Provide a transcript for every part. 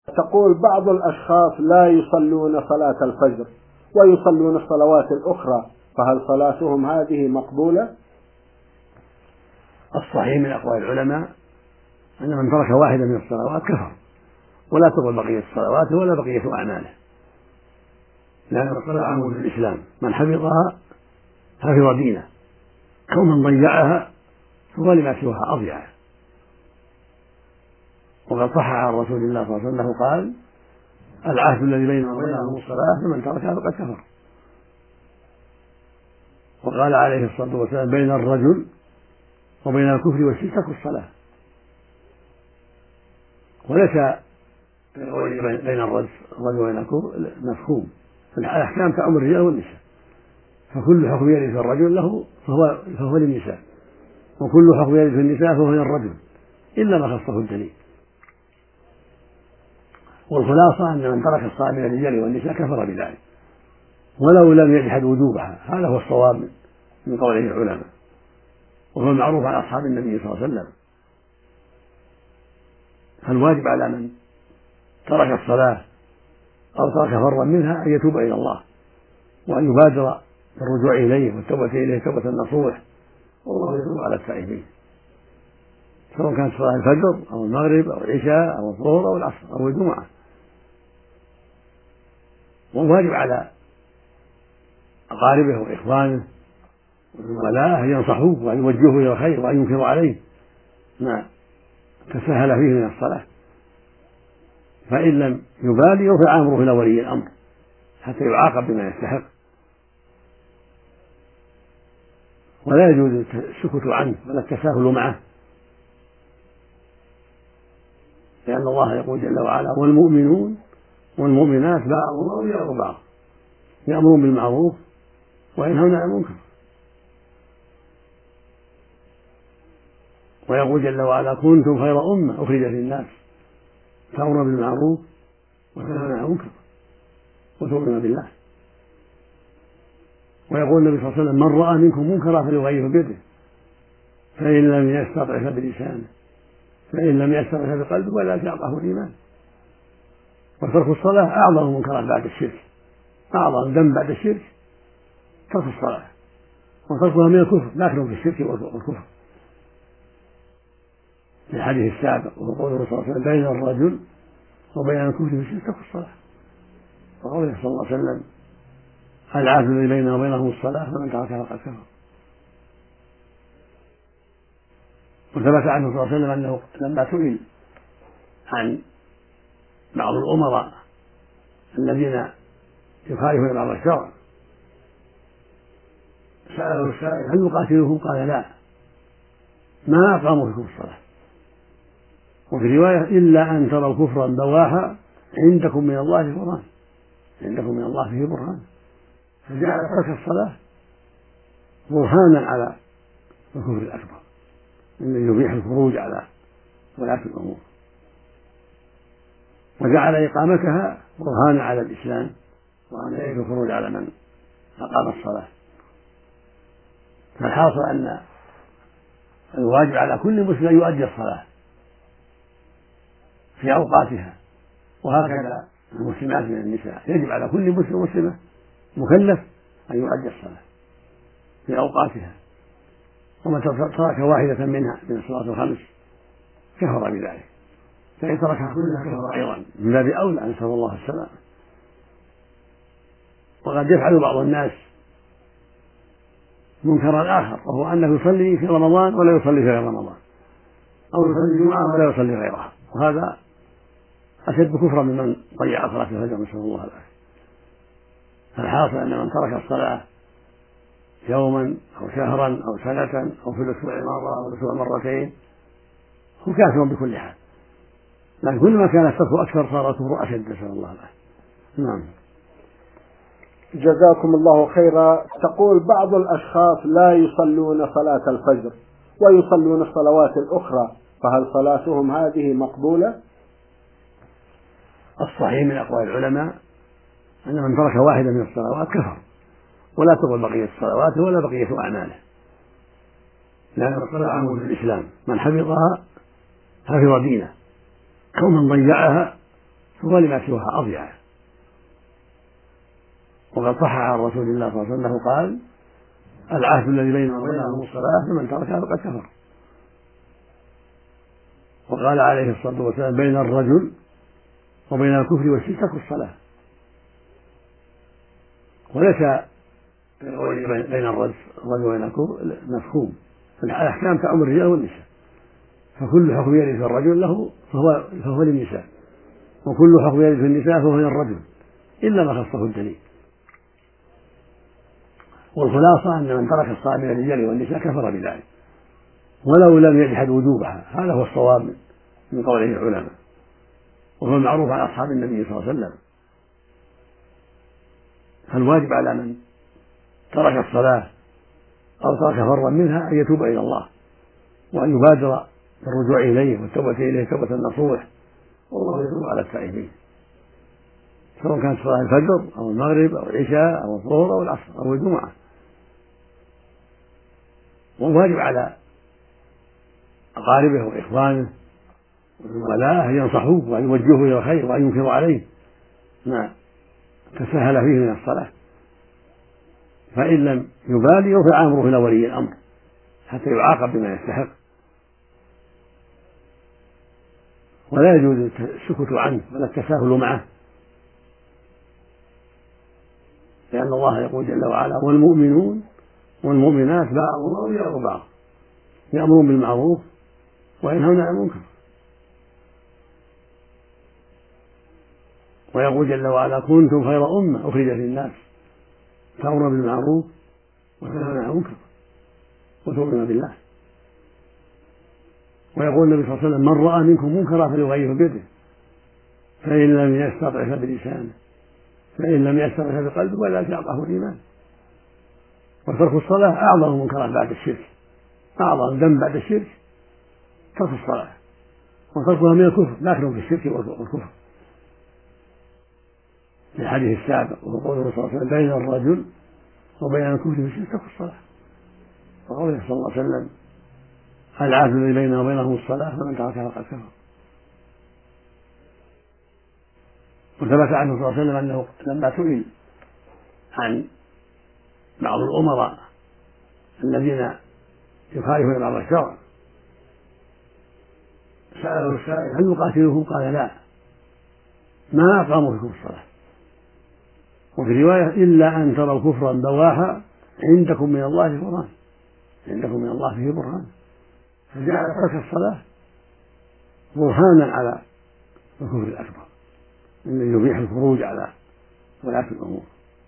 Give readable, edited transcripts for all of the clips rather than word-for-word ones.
تقول بعض الأشخاص لا يصلون صلاة الفجر ويصلون الصلوات الأخرى، فهل صلاتهم هذه مقبولة؟ الصحيح من أقوال العلماء أن من ترك واحدة من الصلوات كفر، ولا تقبل بقية الصلوات ولا بقية أعماله، لأن الصلاة عمود الإسلام، من حفظها حفظ دينه، ومن ضيعها فهو لما سواها أضيع. وقد صح عن رسول الله صلى الله عليه وسلم قال: العهد الذي بيننا وبينهم الصلاة فمن تركها فقد كفر. وقال عليه الصلاة والسلام: بين الرجل وبين الكفر والشرك ترك الصلاة. وليس بين الرجل وبين الكفر مفهوم، الأحكام تعم الرجال والنساء، فكل حكم يرد في الرجل له فهو للنساء، وكل حكم يرد في النساء فهو للرجل إلا ما خصه الدليل. والخلاصة أن من ترك الصلاة من الرجال والنساء كفر بذلك ولو لم يجحد وجوبها، هذا هو الصواب من قوله العلماء، وهو المعروف عن أصحاب النبي صلى الله عليه وسلم. فالواجب على من ترك الصلاة أو ترك فرا منها أن يتوب إلى الله، وأن يبادر بالرجوع إليه والتوبة إليه توبة نصوح، والله يتوب على التائبين، سواء كانت صلاة الفجر أو المغرب أو العشاء أو الظهر أو العصر أو الجمعة. والواجب على أقاربه وإخوانه وزملائه أن ينصحوه وأن يوجهوه إلى الخير وأن ينكروا عليه ما تسهل فيه من الصلاة، فإن لم يبالي يرفع أمره إلى ولي الأمر حتى يعاقب بما يستحق، ولا يجوز السكوت عنه ولا التساهل معه، لأن الله يقول جل وعلا: والمؤمنون والمؤمنات بعضهم أولياء بعض يأمرون بالمعروف وينهون عن المنكر. ويقول جل وعلا: كنتم خير أمة أخرجت للناس تأمرون بالمعروف وتنهون عن المنكر وتؤمنون بالله. ويقول النبي صلى الله عليه وسلم: من رأى منكم منكرا فليغيره بيده، فإن لم يستطع فبلسانه، فإن لم يستطع بقلبه ولا يعطه الإيمان. وترك الصلاة أعظم منكرات بعد الشرك، أعظم ذنب بعد الشرك ترك الصلاة، وتركها من الكفر لكنه في الشرك والكفر، في الحديث السابق وقوله صلى الله عليه وسلم: بين الرجل وبين الكفر والشرك ترك الصلاة، وقوله صلى الله عليه وسلم: العهد الذي بيننا وبينهم الصلاة فمن تركها فقد كفر. وثبت عنه صلى الله عليه وسلم أنه لما سئل عن بعض الأمراء الذين يخالفون بعض الشرع سأله السائل: هل نقاتلهم؟ قال: لا، ما أقاموا فيكم الصلاة. وفي رواية: إلا أن تروا كفرا بواحا عندكم من الله برهان، عندكم من الله فيه برهان، فجعل ترك الصلاة برهانا على الكفر الأكبر الذي يبيح الخروج على ولاة الأمور، وجعل إقامتها برهانا على الإسلام وأن يجب الخروج على من أقام الصلاة. فالحاصل أن الواجب على كل مسلم أن يؤدي الصلاة في أوقاتها، وهكذا المسلمات من النساء يجب على كل مسلم ومسلمة مكلف أن يؤدي الصلاة في أوقاتها، ومن ترك واحدة منها من الصلاة الخمس كفر بذلك، فإن تركها كلها كفر أيضا من باب أولى، نسأل الله السلامة. وقد يفعل بعض الناس منكرا آخر، وهو أنه يصلي في رمضان ولا يصلي في غير رمضان، أو يصلي الجمعة ولا يصلي غيرها، وهذا أشد كفرا ممن ضيع صلاة الفجر، نسأل الله العافية. فالحاصل أن من ترك الصلاة يوما أو شهرا أو سنة أو في الأسبوع مرة أو الأسبوع مرتين هو كافر بكل حال، لكن كل ما كان الترك أكثر صار الكفر أشد، نسأل الله العافية. نعم. جزاكم الله خيرا. تقول بعض الأشخاص لا يصلون صلاة الفجر ويصلون الصلوات الأخرى، فهل صلاتهم هذه مقبولة؟ الصحيح من أقوال العلماء أن من ترك واحدة من الصلوات كفر، ولا تقبل بقية الصلوات ولا بقية أعماله، لأن الصلاة عمود الإسلام، من حفظها حفظ دينه، ومن ضيعها فهو لما سواها أضيع. وقد صح عن رسول الله صلى الله عليه وسلم أنه قال: العهد الذي بيننا وبينهم الصلاة فمن تركها فقد كفر. وقال عليه الصلاة والسلام: بين الرجل وبين الكفر والشرك ترك الصلاة. وليس بين الرجل وبين الكفر مفهوم، الأحكام تعم الرجال والنساء، فكل حكم يرد في الرجل له فهو للنساء، وكل حكم يرد في النساء فهو للرجل إلا ما خصه الدليل. والخلاصة أن من ترك الصلاة من الرجال والنساء كفر بذلك ولو لم يجحد وجوبها. هذا هو الصواب من قوله العلماء، وهو المعروف عن أصحاب النبي صلى الله عليه وسلم. فالواجب على من ترك الصلاة أو ترك فرا منها أن يتوب إلى الله، وأن يبادر بالرجوع إليه والتوبة إليه توبة نصوح، والله يتوب على التائبين، سواء كانت صلاة الفجر أو المغرب أو العشاء أو الظهر أو العصر أو الجمعة. والواجب على أقاربه وإخوانه وزملائه أن ينصحوه وأن يوجهوه إلى الخير وأن ينكروا عليه ما تساهل فيه من الصلاة، فإن لم يبالي يرفع أمره إلى ولي الأمر حتى يعاقب بما يستحق، ولا يجوز السكوت عنه ولا التساهل معه، لأن الله يقول جل وعلا: والمؤمنون والمؤمنات بعضهم أولياء بعض يأمرون بالمعروف وينهون عن المنكر. ويقول جل وعلا: كنتم خير أمة أخرجت للناس تأمرون بالمعروف وتنهون عن المنكر وتؤمنون بالله. ويقول النبي صلى الله عليه وسلم: من رأى منكم منكرا فليغيره بيده، فإن لم يستطع فبلسانه، فإن لم يستطع فبقلبه، وذلك أضعف الإيمان. وترك الصلاة أعظم منكرات بعد الشرك، أعظم ذنب بعد الشرك ترك الصلاة، وتركها من الكفر، لكنه في الشرك والكفر. في الحديث السابق وقوله صلى الله عليه وسلم: بين الرجل وبين الكفر والشرك ترك الصلاة. وقوله صلى الله عليه وسلم: العهد الذي بيننا وبينهم الصلاة فمن تركها فقد كفر. وثبت عنه صلى الله عليه وسلم أنه لما سئل عن بعض الأمراء الذين يخالفون بعض الشرع سأله السائل: هل يقاتلوهم؟ قال: لا، ما أقاموا فيكم الصلاة. وفي رواية: إلا أن تروا كفرا بواحا عندكم من الله برهان، عندكم من الله فيه برهان. فجعل ترك الصلاة برهانا على الكفر الأكبر الذي يبيح الخروج على ولاة الأمور،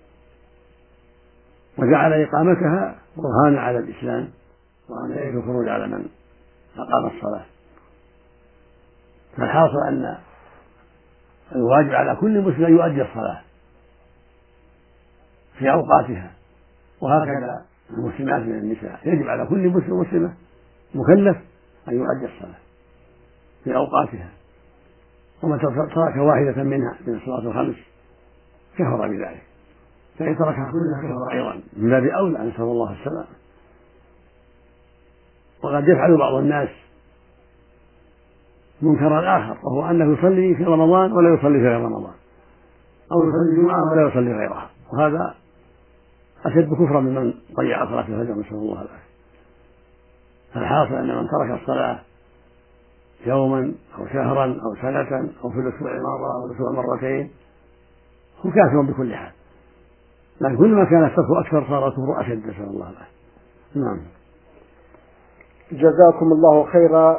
وجعل إقامتها برهانا على الإسلام وأن يجب الخروج على من أقام الصلاة. فالحاصل أن الواجب على كل مسلم أن يؤدي الصلاة في أوقاتها، وهكذا المسلمات من النساء يجب على كل مسلم ومسلمة مكلف أن يؤدي الصلاة في أوقاتها، ومن ترك واحدة منها من الصلاة الخمس كفر بذلك، فإن تركها كلها كفر أيضا من باب أولى، نسأل الله السلامة. وقد يفعل بعض الناس منكرا آخر، وهو أنه يصلي في رمضان ولا يصلي في غير رمضان، أو يصلي الجمعة ولا يصلي غيرها، وهذا أشد كفرا ممن ضيع صلاة الفجر، نسأل الله العافية. فالحاصل أن من ترك الصلاة يوما أو شهرا أو سنة أو في الأسبوع مرة أو الأسبوع مرتين هو كافر بكل حال، لكن كل ما كان الترك أكثر صار الكفر أشد، نسأل الله العافية. نعم. جزاكم الله خيرا.